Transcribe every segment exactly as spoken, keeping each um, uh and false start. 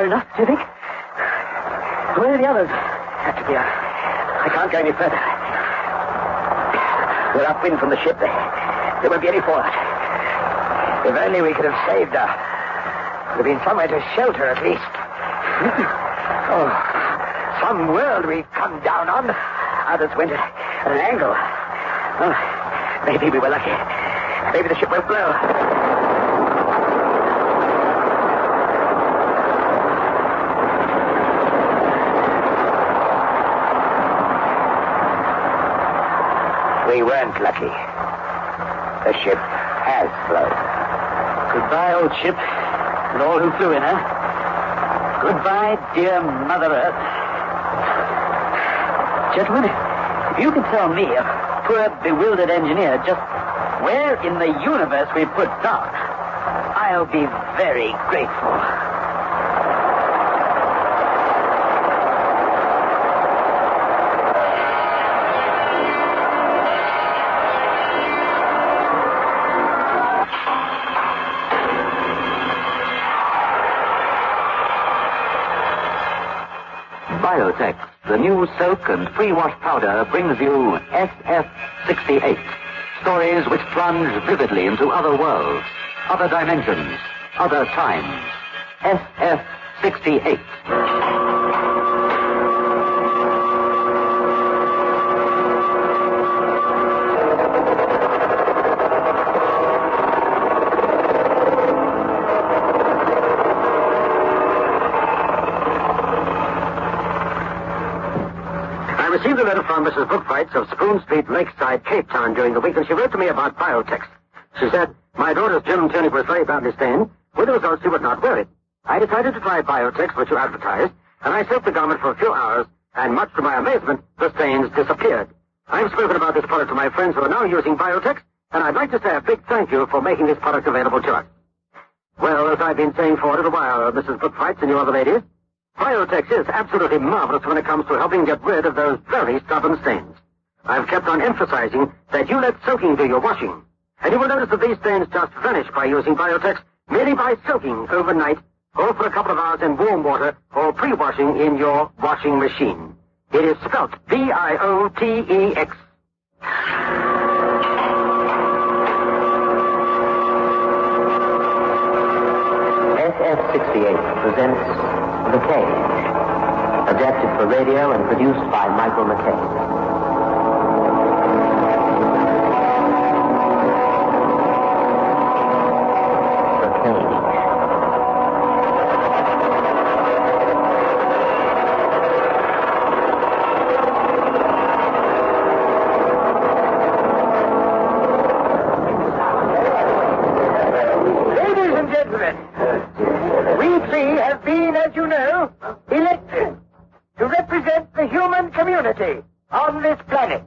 enough, do you think? Where are the others? Have to be. I can't go any further. We're upwind from the ship. There, there won't be any fallout. If only we could have saved her. There would have been somewhere to shelter, at least. Oh, some world we've come down on. Others went at an angle. Oh, maybe we were lucky. Maybe the ship won't blow. We weren't lucky. The ship has blown. Goodbye, old ship, and all who flew in her. Goodbye, dear Mother Earth. Gentlemen, if you can tell me, a poor, bewildered engineer, just where in the universe we put down, I'll be very grateful. Biotex, the new soak and pre-wash powder, brings you S F sixty-eight. Stories which plunge vividly into other worlds, other dimensions, other times. S F sixty-eight. I received a letter from Missus Bookfights of Spoon Street, Lakeside, Cape Town during the week, and she wrote to me about Biotex. She said, my daughter's gin tonic was very badly stained. With the result, she would not wear it. I decided to try Biotex, which you advertised, and I soaked the garment for a few hours, and much to my amazement, the stains disappeared. I've spoken about this product to my friends who are now using Biotex, and I'd like to say a big thank you for making this product available to us. Well, as I've been saying for a little while, Missus Bookfights and you other ladies, Biotex is absolutely marvelous when it comes to helping get rid of those very stubborn stains. I've kept on emphasizing that you let soaking do your washing. And you will notice that these stains just vanish by using Biotex merely by soaking overnight or for a couple of hours in warm water or pre-washing in your washing machine. It is spelt B I O T E X. S F sixty-eight presents The Cage, adapted for radio and produced by Michael McKay. The Cage. Ladies and gentlemen, we three have been, as you know, elected to represent the human community on this planet.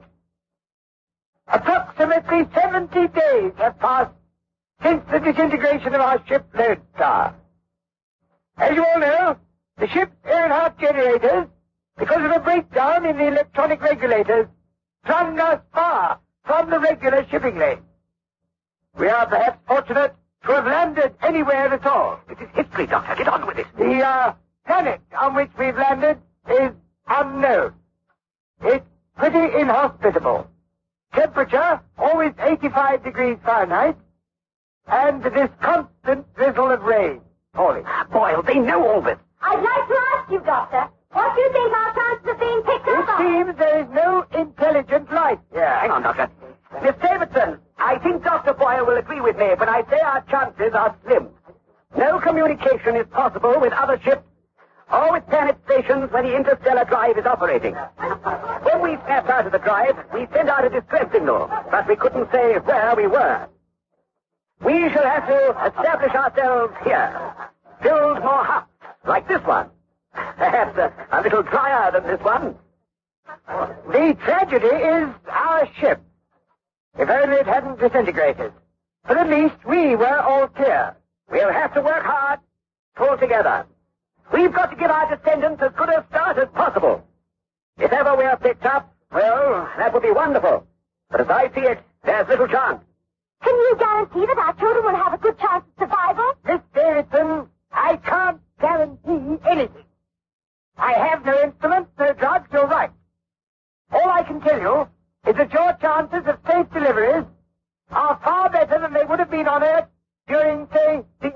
Approximately seventy days have passed since the disintegration of our ship Lodestar. As you all know, the ship's Earnhardt generators, because of a breakdown in the electronic regulators, flung us far from the regular shipping lane. We are perhaps fortunate to have landed anywhere at all. It is history, Doctor. Get on with it. The, uh, planet on which we've landed is unknown. It's pretty inhospitable. Temperature, always eighty-five degrees Fahrenheit, and this constant drizzle of rain falling. Boyle, they know all this. I'd like to ask you, Doctor, what do you think our chances of being picked It up on? seems there is no intelligent life. Yeah, hang on, Doctor. Miss Davidson, I think Doctor Boyle will agree with me when I say our chances are slim. No communication is possible with other ships or with planet stations when the interstellar drive is operating. When we snapped out of the drive, we sent out a distress signal, but we couldn't say where we were. We shall have to establish ourselves here. Build more huts, like this one. Perhaps a, a little drier than this one. The tragedy is our ship. If only it hadn't disintegrated. But at least we were all clear. We'll have to work hard, pull together. We've got to give our descendants as good a start as possible. If ever we are picked up, well, that would be wonderful. But as I see it, there's little chance. Can you guarantee that our children will have a good chance of survival? Miss Davidson, I can't guarantee anything. I have no instruments, no drugs, no rights. All I can tell you is that your chances of safe deliveries are far better than they would have been on Earth during, say, the...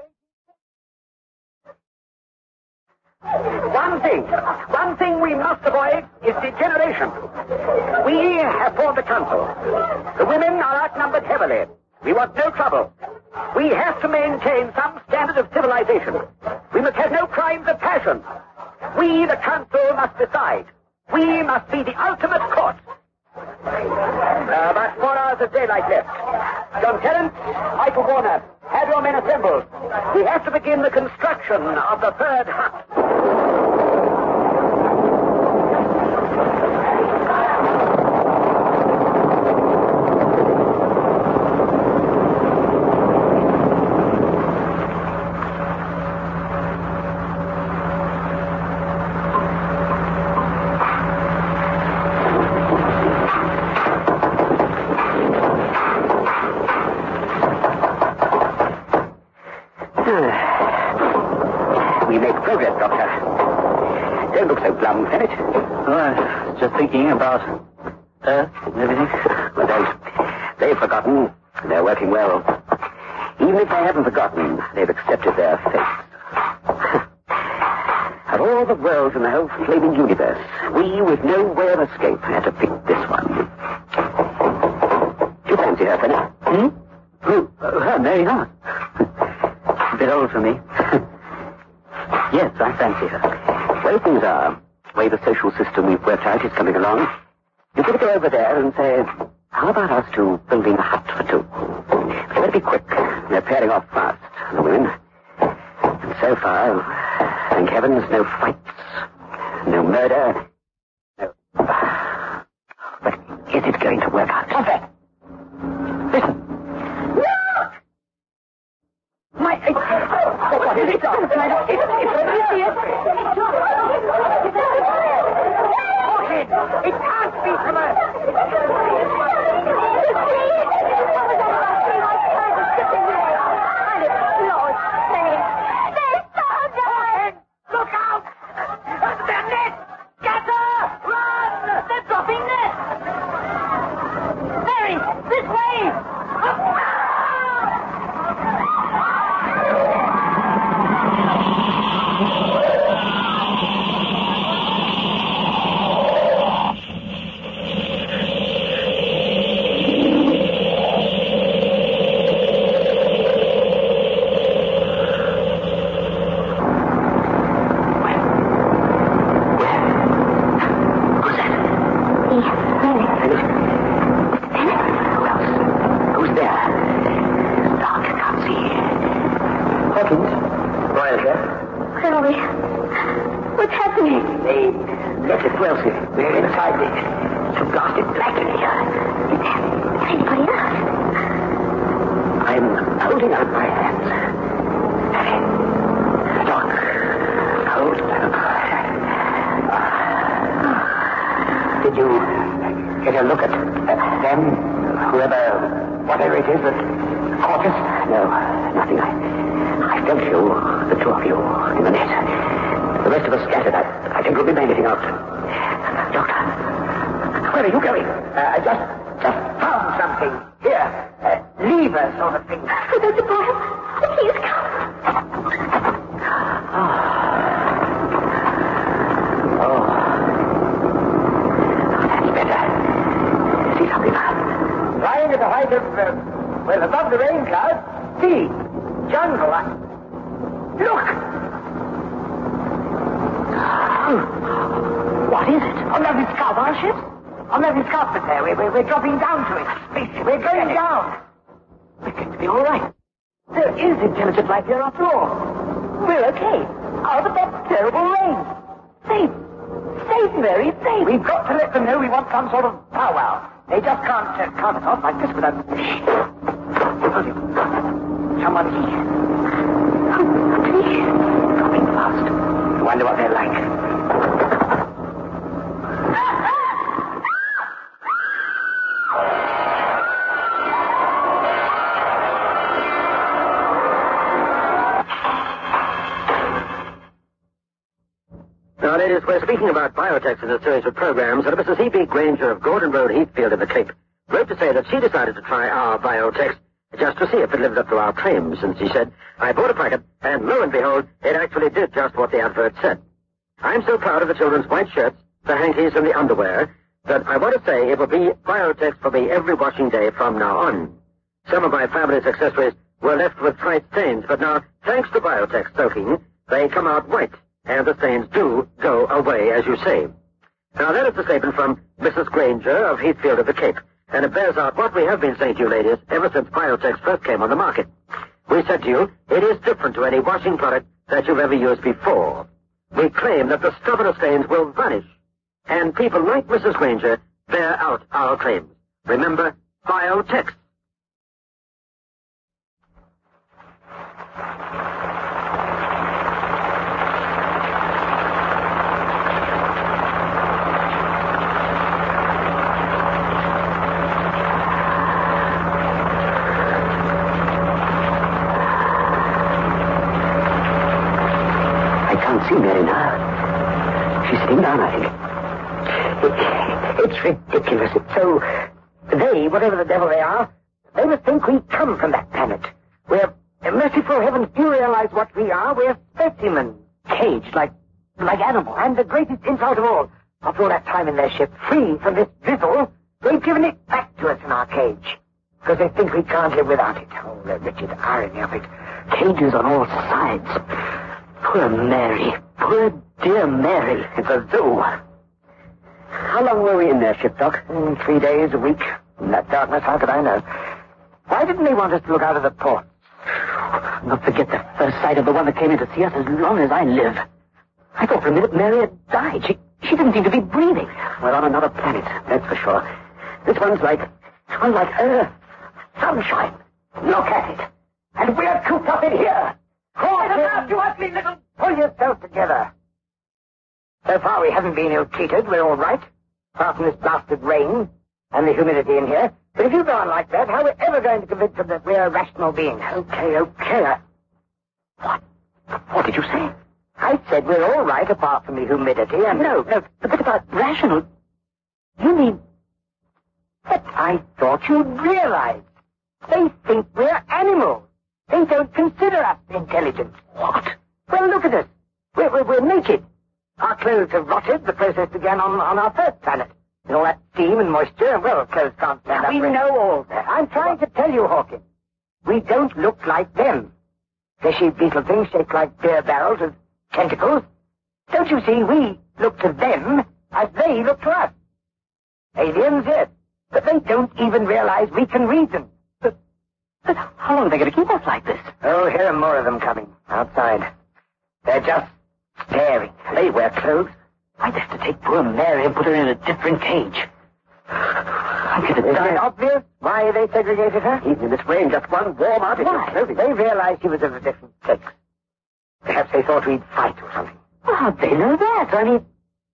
One thing, one thing we must avoid is degeneration. We have formed a council. The women are outnumbered heavily. We want no trouble. We have to maintain some standard of civilization. We must have no crimes of passion. We, the council, must decide. We must be the ultimate court. Uh, about four hours of daylight left. John Terrence, Michael Warner, have your men assembled. We have to begin the construction of the third hut. We make progress, Doctor. Don't look so glum, Bennett. Oh, I was just thinking about Earth and everything. Well, don't. They've forgotten. They're working well. Even if they haven't forgotten, they've accepted their fate. Of all the worlds in the whole flaming universe, we, with no way of escape, had to pick this one. Do you fancy her, Bennett? Hmm? Who? Oh, her, Mary Hart. A bit old for me. Yes, I fancy her. Way things are, the way the social system we've worked out is coming along, you've got to go over there and say, how about us two building a hut for two? But better be quick. They're pairing off fast, the women. And so far, thank heavens, no fights, no murder, no... But is it going to work out? Stop that! Listen! Look! My... It, what is it? It's... It's... It can't be from us! Look out! They're net! Scatter! Run! They're dropping net! Mary, this way! We're dropping down to it. Spaceship. We're going down. We're going to be all right. There is intelligent life here after all. We're okay. Out of that terrible rain. Safe. Safe, Mary, safe. We've got to let them know we want some sort of powwow. They just can't uh, count us off like this without... Someone's here. Oh, please. Dropping fast. I wonder what they're like. speaking about Biotex in a series of programs, that Missus E B Granger of Gordon Road, Heathfield in the Cape, wrote to say that she decided to try our Biotex just to see if it lived up to our claims. And she said, I bought a packet, and lo and behold, it actually did just what the advert said. I'm so proud of the children's white shirts, the hankies, and the underwear, that I want to say it will be Biotex for me every washing day from now on. Some of my family's accessories were left with slight stains, but now, thanks to Biotex soaking, they come out white, and the stains do go away, as you say. Now, that is the statement from Missus Granger of Heathfield of the Cape, and it bears out what we have been saying to you ladies ever since Biotex first came on the market. We said to you, it is different to any washing product that you've ever used before. We claim that the stubborn stains will vanish, and people like Missus Granger bear out our claims. Remember, Biotex. See Mary now. She's sitting down, I think. It, it's ridiculous. It's so... They, whatever the devil they are, they must think we come from that planet. We're... Merciful heavens, do you realize what we are? We're specimens, caged like... like animals. And the greatest insult of all, after all that time in their ship, free from this drizzle, they've given it back to us in our cage. Because they think we can't live without it. Oh, the wretched irony of it. Cages on all sides. Poor Mary. Poor dear Mary. It's a zoo. How long were we in their ship, Doc? Mm, three days, a week. In that darkness, how could I know? Why didn't they want us to look out of the port? I'll not forget the first sight of the one that came in to see us as long as I live. I thought for a minute Mary had died. She, she didn't seem to be breathing. We're on another planet, that's for sure. This one's like... This one's like Earth. Sunshine. Look at it. And we're cooped up in here. Call it out, you ugly little... Pull yourself together. So far we haven't been ill-treated. We're all right. Apart from this blasted rain and the humidity in here. But if you go on like that, how are we ever going to convince them that we're rational beings? Okay, okay. What? What did you say? I said we're all right apart from the humidity and... No, no, the bit about rational... You mean... But I thought you'd realize. They think we're animals. They don't consider us intelligent. What? Well, look at us. We're, we're, we're naked. Our clothes have rotted. The process began on, on our first planet. And all that steam and moisture, and, well, clothes can't stand up. We know all that. I'm trying to tell you, Hawkins. We don't look like them. Fishy beetle things shaped like beer barrels with tentacles. Don't you see, we look to them as they look to us. Aliens, yes. But they don't even realize we can reason. But, but how long are they going to keep us like this? Oh, here are more of them coming. Outside. They're just staring. They wear clothes. I'd have to take poor Mary and put her in a different cage. I'm going to die. Is it obvious why they segregated her? Even in this rain, just one warm article of clothing. They realized she was of a different sex. Perhaps they thought we'd fight or something. Well, how'd they know that? I mean...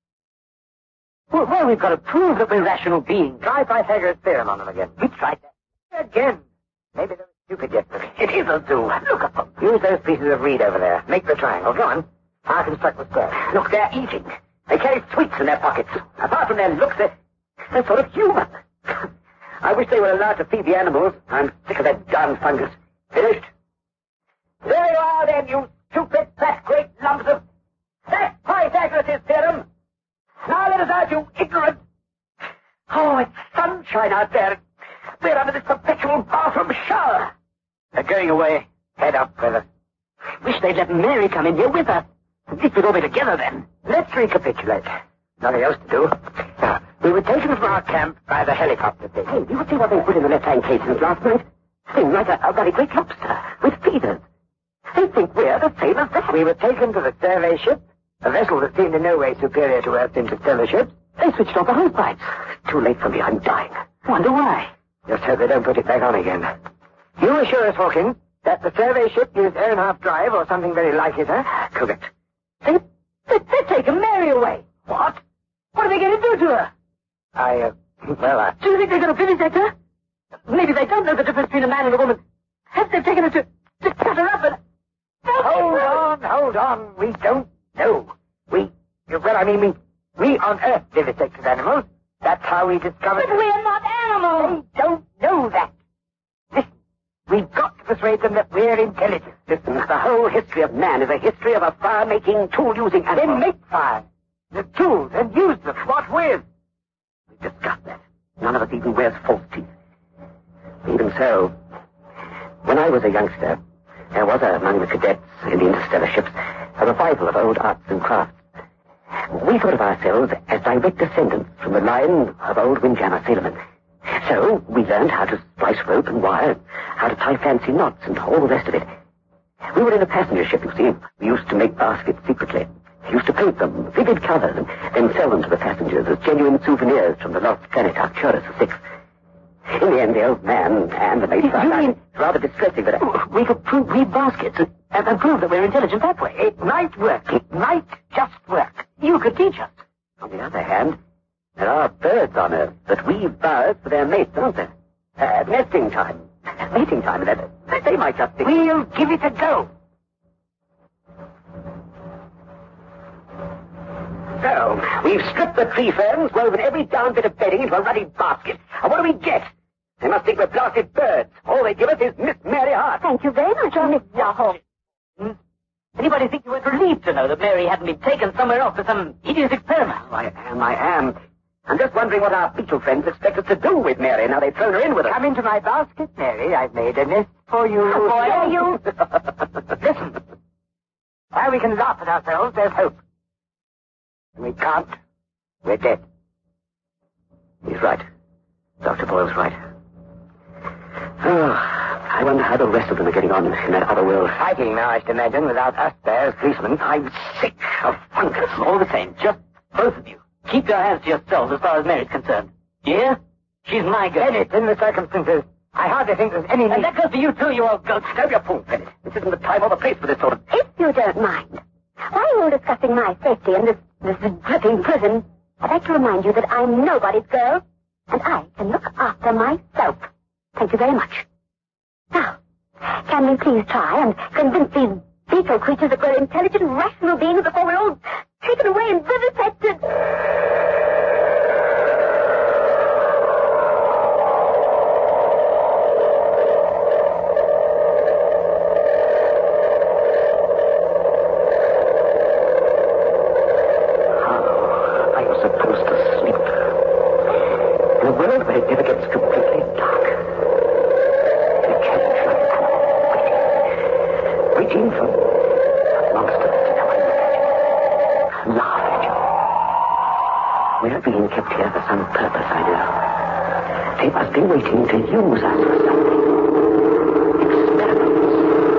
Well, well, we've got to prove that we're rational beings. Try Pythagoras' theorem on them again. We tried that. Again. Maybe they're stupid yet, but it is a zoo. Look at them. Use those pieces of reed over there. Make the triangle. Go on. I'll construct the square. Look, they're eating. They carry sweets in their pockets. Apart from their looks, they're, they're sort of human. I wish they were allowed to feed the animals. I'm sick of that darn fungus. Finished? There you are, then, you stupid, fat, great lumps of... That's Pythagoras' theorem. Now let us out, you ignorant... Oh, it's sunshine out there. We're under this perpetual bathroom shower. They're going away. Head up, brother. Wish they'd let Mary come in here with us. At least we'd all be together then. Let's recapitulate. Nothing else to do. Now, we were taken from our camp by the helicopter thing. Hey, you see what they put in the left-hand casings last night? Thing like a, a very great lobster with feeders. They think we're the same as that. We were taken to the survey ship, a vessel that seemed in no way superior to Earth's interstellar ships. They switched off the hose pipes. Too late for me. I'm dying. Wonder why? Just hope they don't put it back on again. You assure us, Hawkins, that the survey ship used Ehrenhalf drive or something very like it, huh? Correct. They, they, they're taking Mary away. What? What are they going to do to her? I, uh, well, uh... Do you think they're going to vivisect her? Maybe they don't know the difference between a man and a woman. Perhaps they've taken her to, to cut her up and... Hold on, hold on. We don't know. We, well, I mean, we, We on Earth vivisected animals. That's how we discovered... But we're not animals. They don't know that. Listen, we've got to persuade them that we're intelligent. Listen, the whole history of man is a history of a fire-making, tool-using animal. Then make fire. The tools and use them. What with? We've discussed that. None of us even wears false teeth. Even so, when I was a youngster, there was among the cadets in the interstellar ships a revival of old arts and crafts. We thought of ourselves as direct descendants from the line of old windjammer sailormen. So we learned how to splice rope and wire, how to tie fancy knots and all the rest of it. We were in a passenger ship, you see. We used to make baskets secretly. We used to paint them, vivid colors, and then sell them to the passengers as genuine souvenirs from the lost planet Arcturus six. In the end, the old man and the mate... You mean... It's rather distressing that... Uh, we could prove, weave baskets and, and prove that we're intelligent that way. It might work. It might just work. You could teach us. On the other hand, there are birds on Earth that weave bowers for their mates, aren't there? Uh, nesting time. Mating time. They, they might just think... We'll give it a go. So, we've stripped the tree ferns, woven every down bit of bedding into a ruddy basket. And what do we get? They must think we're blasted birds. All they give us is Miss Mary Hart. Thank you very much, Miss Warhol. Hmm? Anybody think you were relieved to know that Mary hadn't been taken somewhere off for some hideous experiment? Oh, I am, I am. I'm just wondering what our beetle friends expect us to do with Mary now they've thrown her in with us. Come into my basket, Mary. I've made a nest for you. For you. Listen. While we can laugh at ourselves, there's hope. We can't. We're dead. He's right. Doctor Boyle's right. Oh, I wonder how the rest of them are getting on in that other world. Fighting now, I should imagine, without us there as policemen. I'm sick of fungus. All the same, just both of you. Keep your hands to yourselves as far as Mary's concerned. Do you hear? She's my girl. Bennett, in the circumstances, I hardly think there's any need... And that goes for you, too, you old goat. Don't your fool, Bennett. This isn't the time or the place for this sort of... If you don't mind, while you're all discussing my safety in this, this dripping prison, I'd like to remind you that I'm nobody's girl, and I can look after myself. Thank you very much. Now, can we please try and convince these beetle creatures that we're intelligent, rational beings before we're all taken away and vivisected? Waiting to use us for something. Experiments.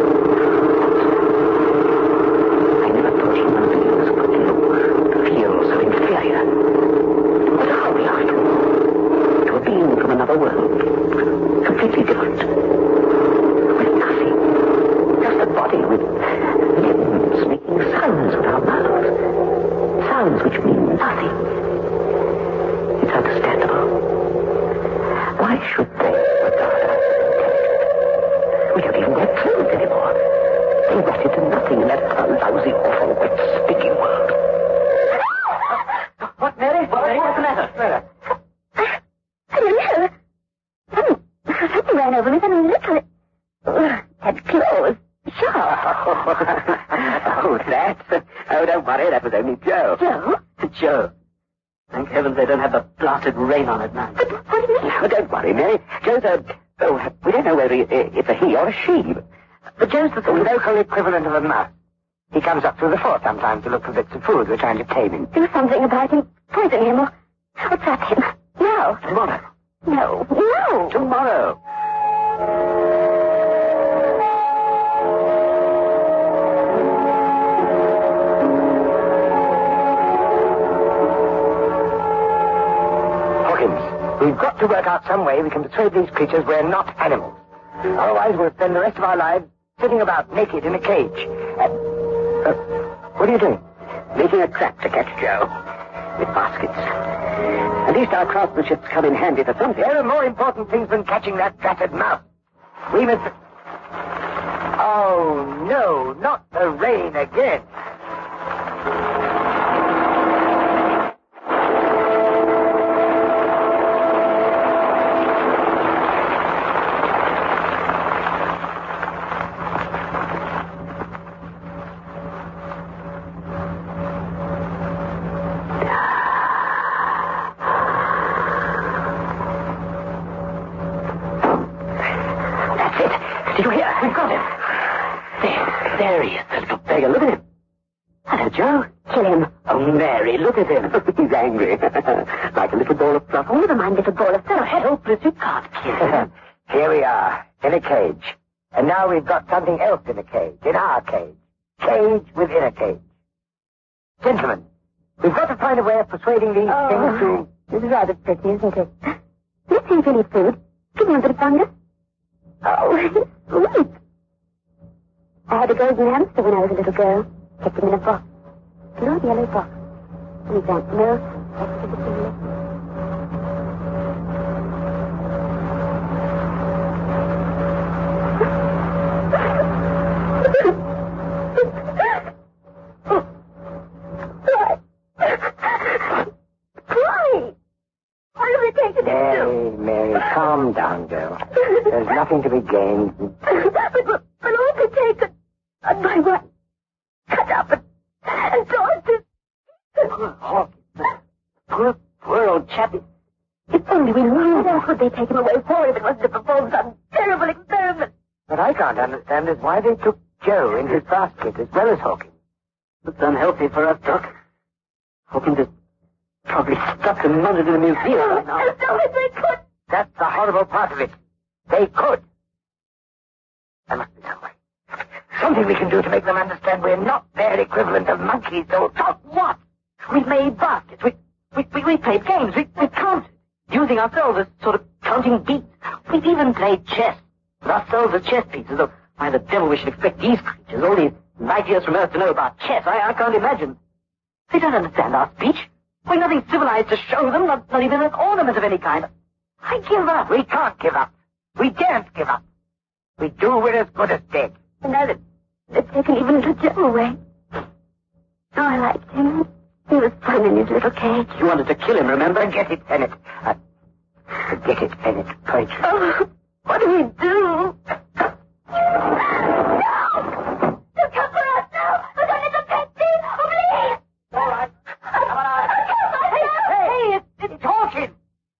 I never thought human beings could look, feel so inferior. What are we after all? To a being from another world. Completely different. With nothing. Just a body with limbs making sounds with our mouths. Sounds which mean nothing. It's understandable. Why should they regard us as we don't even wear clothes anymore. They rot into nothing in that lousy, awful, wet, sticky world. What, Mary? What, Mary? What's the matter? Mary? I don't know. Something, something ran over me, something little. Uh, had claws. Sharp. Oh, that? Oh, don't worry, that was only Joe. Joe? Joe. Thank heavens they don't have the blasted rain on at night. But what do you mean? Oh, don't worry, Mary. Joe's a... Oh, we don't know whether he, it's a he or a she. But Joe's the local equivalent of a mouse. He comes up through the fort sometimes to look for bits of food we're trying to tame him. Do something about him. Poison him or... or trap him. No. Tomorrow. No. No. Tomorrow. We've got to work out some way we can persuade these creatures we're not animals. Otherwise, we'll spend the rest of our lives sitting about naked in a cage. Uh, uh, what are you doing? Making a trap to catch Joe. With baskets. At least our craftsmanship's come in handy for something. There are more important things than catching that dratted mouse. We must... Oh, no, not the rain again. Did you hear? We've got him. There, there he is, the little beggar. Look at him. Hello, Joe. Kill him. Oh, Mary, look at him. He's angry. Like a little ball of fluff. Oh, never mind, little ball of fluff. Helpless, you can't kill him. Here we are, in a cage. And now we've got something else in a cage, in our cage. Cage within a cage. Gentlemen, we've got to find a way of persuading these Oh, things to... this is rather pretty, isn't it? Let's see if you need food. Give me a bit of fungus. Oh, he's sweet. I had a golden hamster when I was a little girl. Kept him in a box. A little yellow box. And he drank milk. Mary, Mary, calm down, girl. There's nothing to be gained. But, but, but all be taken. And my wife cut up and, and tossed. Poor Hawkins. Poor, poor old chappie. If only we knew what else would they take him away for if it wasn't to perform some terrible experiment. What I can't understand is why they took Joe in his basket as well as Hawkins. It's unhealthy for us, Doc. Hawkins is probably stuck and mounted in the museum right now. As though as they could. That's the horrible part of it. They could. There must be some way. Something we can do to make them understand we're not their equivalent of monkeys, so talk what? We made baskets. We, we, we, we played games. We, we counted, using ourselves as sort of counting beats. We've even played chess with ourselves as chess pieces. Though why the devil we should expect these creatures, all these light years from Earth, to know about chess, I, I can't imagine. They don't understand our speech. We're nothing civilized to show them, not, not even an ornament of any kind. I give up. We can't give up. We daren't give up. We do, we're as good as dead. And now that they've taken even little Joe away. Oh, I liked him. He was fun in his little cage. You wanted to kill him, remember? Forget it, Bennett. Uh, forget it, Bennett. Point. Oh, what do we do? No! They'll come for us now! We're going to the pet scene! Oh, please! All right. Come on. Hey, Hey, it's, it's Hawkins.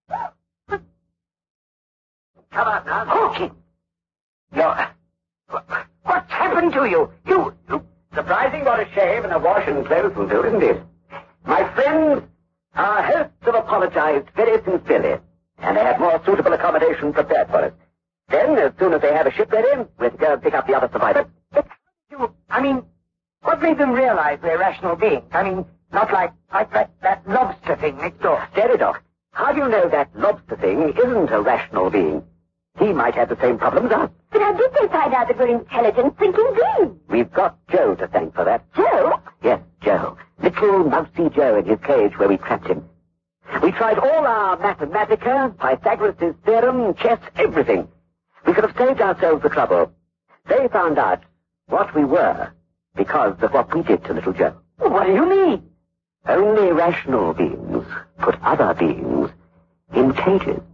Come on now. Hawkins. You're... What's happened to you? You... you... Surprising what a shave and a wash and clothes will do, isn't it? My friends, our hosts have apologized very sincerely, and they have more suitable accommodation prepared for us. Then, as soon as they have a ship ready, we're to go and pick up the other survivors. But, but you... I mean, what made them realize we're rational beings? I mean, not like, like that, that lobster thing next door. Steady, Doc. How do you know that lobster thing isn't a rational being? He might have the same problem as us. but how did they find out that we're intelligent, thinking beings? We've got Joe to thank for that. Joe? Yes, Joe. Little mousy Joe in his cage where we trapped him. We tried all our Mathematica, Pythagoras' theorem, chess, everything. We could have saved ourselves the trouble. They found out what we were because of what we did to little Joe. What do you mean? Only rational beings put other beings in cages.